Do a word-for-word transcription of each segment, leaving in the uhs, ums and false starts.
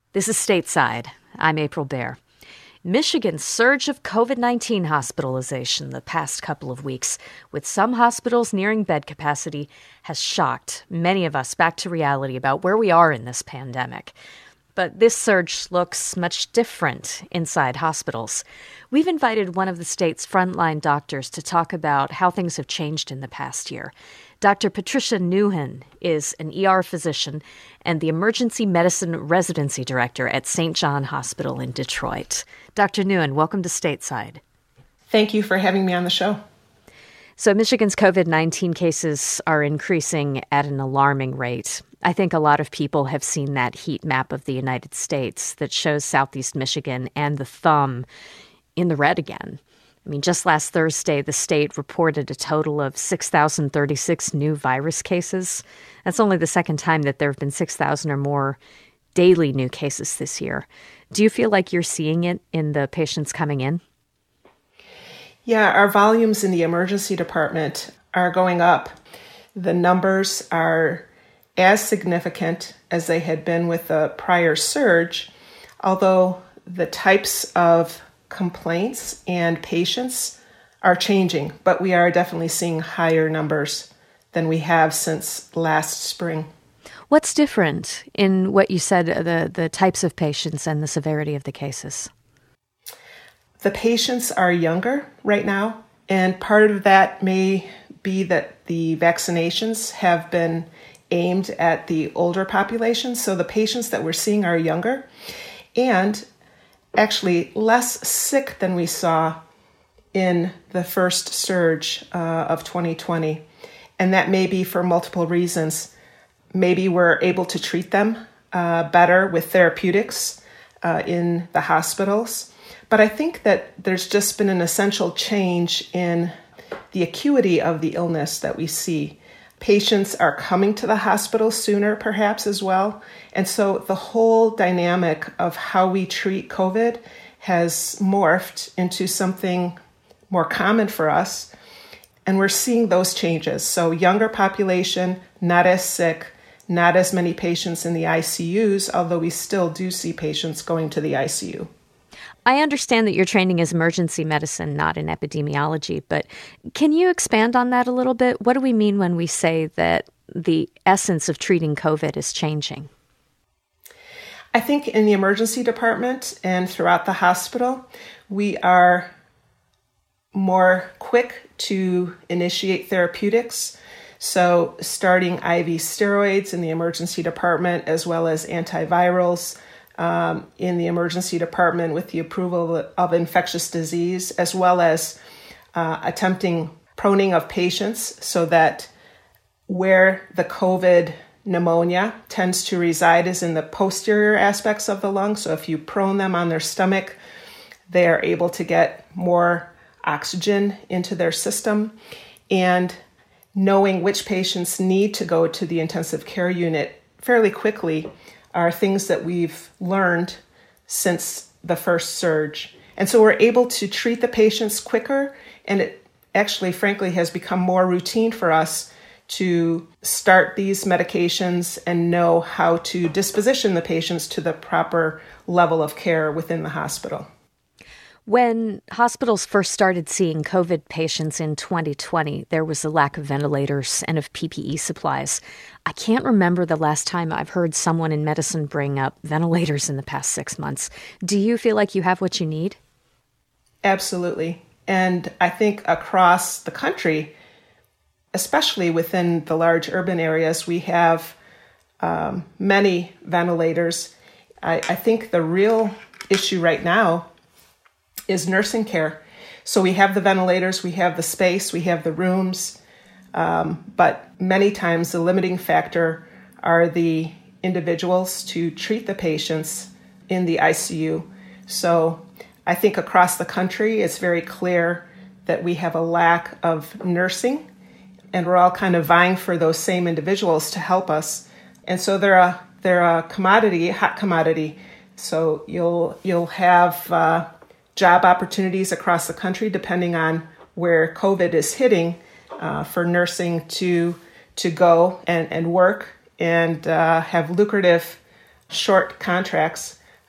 This is Stateside. I'm April Baer. Michigan's surge of covid nineteen hospitalization the past couple of weeks, with some hospitals nearing bed capacity, has shocked many of us back to reality about where we are in this pandemic. But this surge looks much different inside hospitals. We've invited one of the state's frontline doctors to talk about how things have changed in the past year. Doctor Patricia Nuhan is an E R physician and the emergency medicine residency director at Saint John Hospital in Detroit. Doctor Nuhan, welcome to Stateside. Thank you for having me on the show. So Michigan's covid nineteen cases are increasing at an alarming rate. I think a lot of people have seen that heat map of the United States that shows Southeast Michigan and the thumb in the red again. I mean, just last Thursday, the state reported a total of six thousand thirty-six new virus cases. That's only the second time that there have been six thousand or more daily new cases this year. Do you feel like you're seeing it in the patients coming in? Yeah, our volumes in the emergency department are going up. The numbers are as significant as they had been with the prior surge, although the types of complaints and patients are changing, but we are definitely seeing higher numbers than we have since last spring. What's different in what you said, the, the types of patients and the severity of the cases? The patients are younger right now, and part of that may be that the vaccinations have been aimed at the older population, so the patients that we're seeing are younger and actually less sick than we saw in the first surge uh, of twenty twenty. And that may be for multiple reasons. Maybe we're able to treat them uh, better with therapeutics uh, in the hospitals. But I think that there's just been an essential change in the acuity of the illness that we see. Patients are coming to the hospital sooner, perhaps, as well. And so the whole dynamic of how we treat COVID has morphed into something more common for us. And we're seeing those changes. So younger population, not as sick, not as many patients in the I C Us, although we still do see patients going to the I C U. I understand that your training is emergency medicine, not in epidemiology, but can you expand on that a little bit? What do we mean when we say that the essence of treating COVID is changing? I think in the emergency department and throughout the hospital, we are more quick to initiate therapeutics. So starting I V steroids in the emergency department, as well as antivirals Um, in the emergency department with the approval of infectious disease, as well as uh, attempting proning of patients so that where the COVID pneumonia tends to reside is in the posterior aspects of the lung. So if you prone them on their stomach, they are able to get more oxygen into their system. And knowing which patients need to go to the intensive care unit fairly quickly are things that we've learned since the first surge. And so we're able to treat the patients quicker, and it actually, frankly, has become more routine for us to start these medications and know how to disposition the patients to the proper level of care within the hospital. When hospitals first started seeing COVID patients in twenty twenty, there was a lack of ventilators and of P P E supplies. I can't remember the last time I've heard someone in medicine bring up ventilators in the past six months. Do you feel like you have what you need? Absolutely. And I think across the country, especially within the large urban areas, we have um, many ventilators. I, I think the real issue right now is nursing care. So we have the ventilators, we have the space, we have the rooms, um, but many times the limiting factor are the individuals to treat the patients in the I C U. So I think across the country, it's very clear that we have a lack of nursing, and we're all kind of vying for those same individuals to help us. And so they're a, they're a commodity, a hot commodity. So you'll, you'll have uh, job opportunities across the country, depending on where COVID is hitting, uh, for nursing to to go and, and work and uh, have lucrative short contracts.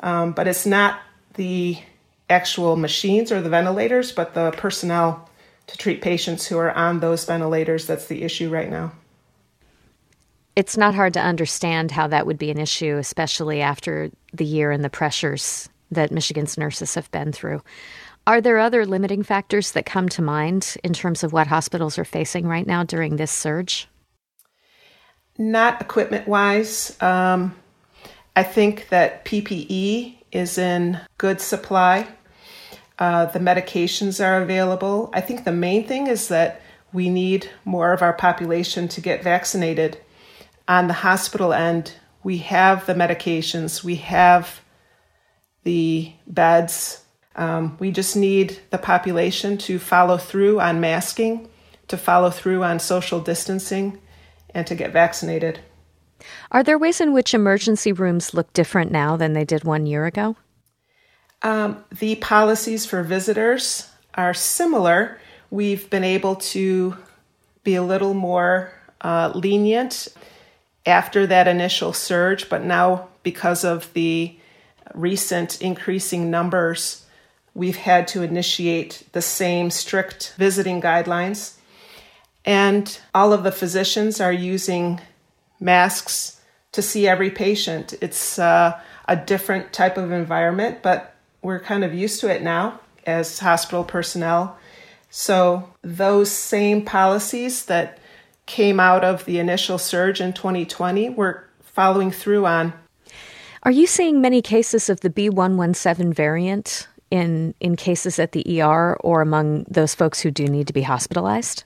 Um, but it's not the actual machines or the ventilators, but the personnel to treat patients who are on those ventilators that's the issue right now. It's not hard to understand how that would be an issue, especially after the year and the pressures that Michigan's nurses have been through. Are there other limiting factors that come to mind in terms of what hospitals are facing right now during this surge? Not equipment-wise. Um, I think that P P E is in good supply. Uh, the medications are available. I think the main thing is that we need more of our population to get vaccinated. On the hospital end, we have the medications, we have the beds. Um, we just need the population to follow through on masking, to follow through on social distancing, and to get vaccinated. Are there ways in which emergency rooms look different now than they did one year ago? Um, the policies for visitors are similar. We've been able to be a little more uh, lenient after that initial surge, but now because of the recent increasing numbers, we've had to initiate the same strict visiting guidelines. And all of the physicians are using masks to see every patient. It's uh, a different type of environment, but we're kind of used to it now as hospital personnel. So those same policies that came out of the initial surge in twenty twenty, we're following through on. Are you seeing many cases of the B one one seven variant in, in cases at the E R or among those folks who do need to be hospitalized?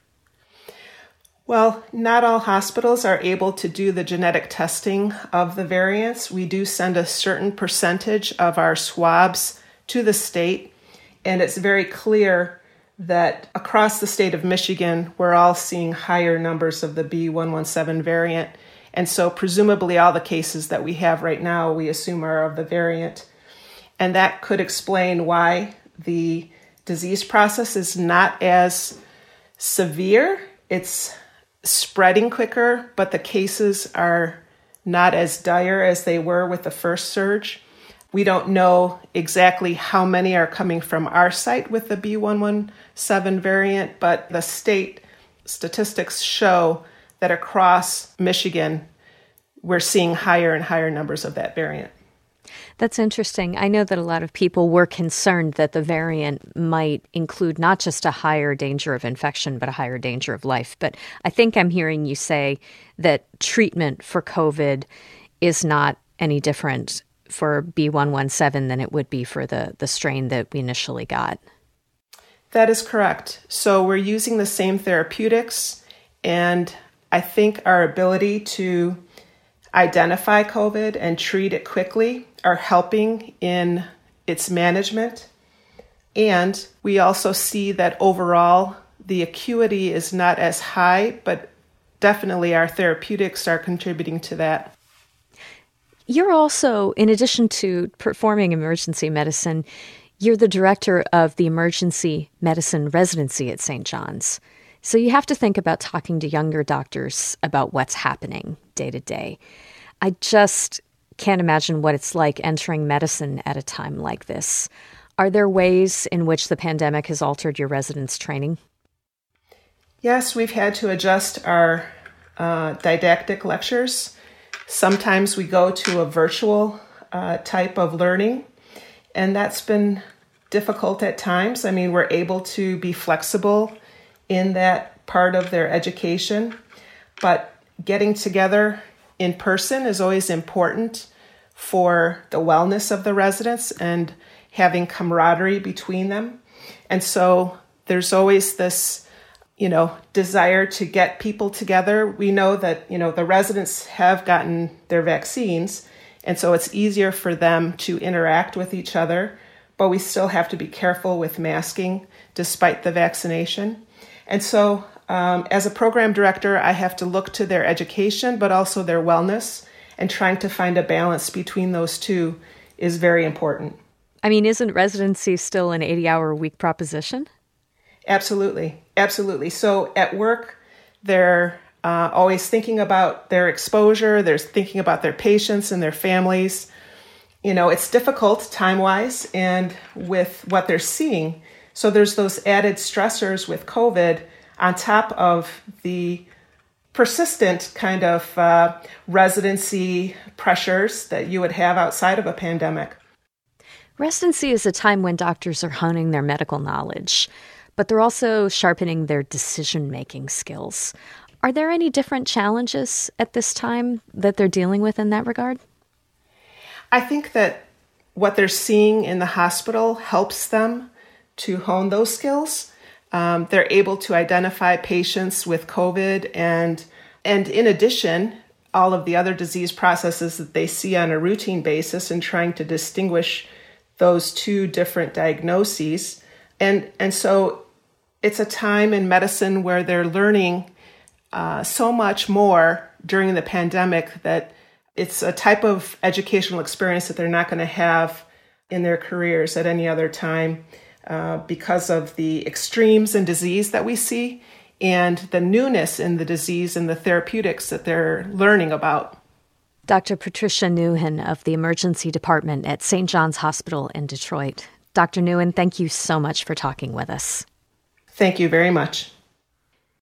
Well, not all hospitals are able to do the genetic testing of the variants. We do send a certain percentage of our swabs to the state, and it's very clear that across the state of Michigan, we're all seeing higher numbers of the B one one seven variant. And so presumably all the cases that we have right now, we assume are of the variant. And that could explain why the disease process is not as severe. It's spreading quicker, but the cases are not as dire as they were with the first surge. We don't know exactly how many are coming from our site with the B one one seven variant, but the state statistics show that across Michigan, we're seeing higher and higher numbers of that variant. That's interesting. I know that a lot of people were concerned that the variant might include not just a higher danger of infection, but a higher danger of life. But I think I'm hearing you say that treatment for COVID is not any different for B one one seven than it would be for the, the strain that we initially got. That is correct. So we're using the same therapeutics, and I think our ability to identify COVID and treat it quickly are helping in its management. And we also see that overall the acuity is not as high, but definitely our therapeutics are contributing to that. You're also, in addition to performing emergency medicine, you're the director of the emergency medicine residency at Saint John's. So you have to think about talking to younger doctors about what's happening day to day. I just can't imagine what it's like entering medicine at a time like this. Are there ways in which the pandemic has altered your residents' training? Yes, we've had to adjust our uh, didactic lectures. Sometimes we go to a virtual uh, type of learning, and that's been difficult at times. I mean, we're able to be flexible in that part of their education, but getting together in person is always important for the wellness of the residents and having camaraderie between them. And so there's always this, you know, desire to get people together. We know that, you know, the residents have gotten their vaccines, and so it's easier for them to interact with each other, but we still have to be careful with masking despite the vaccination. And so um, as a program director, I have to look to their education, but also their wellness, and trying to find a balance between those two is very important. I mean, isn't residency still an eighty-hour-a-week proposition? Absolutely. Absolutely. So at work, they're uh, always thinking about their exposure. They're thinking about their patients and their families. You know, it's difficult time-wise and with what they're seeing. So there's those added stressors with COVID on top of the persistent kind of uh, residency pressures that you would have outside of a pandemic. Residency is a time when doctors are honing their medical knowledge, but they're also sharpening their decision-making skills. Are there any different challenges at this time that they're dealing with in that regard? I think that what they're seeing in the hospital helps them to hone those skills. Um, they're able to identify patients with COVID and, and in addition, all of the other disease processes that they see on a routine basis and trying to distinguish those two different diagnoses. And, and so it's a time in medicine where they're learning uh, so much more during the pandemic that it's a type of educational experience that they're not going to have in their careers at any other time uh, because of the extremes in disease that we see and the newness in the disease and the therapeutics that they're learning about. Doctor Patricia Nguyen of the Emergency Department at Saint John's Hospital in Detroit. Doctor Nguyen, thank you so much for talking with us. Thank you very much.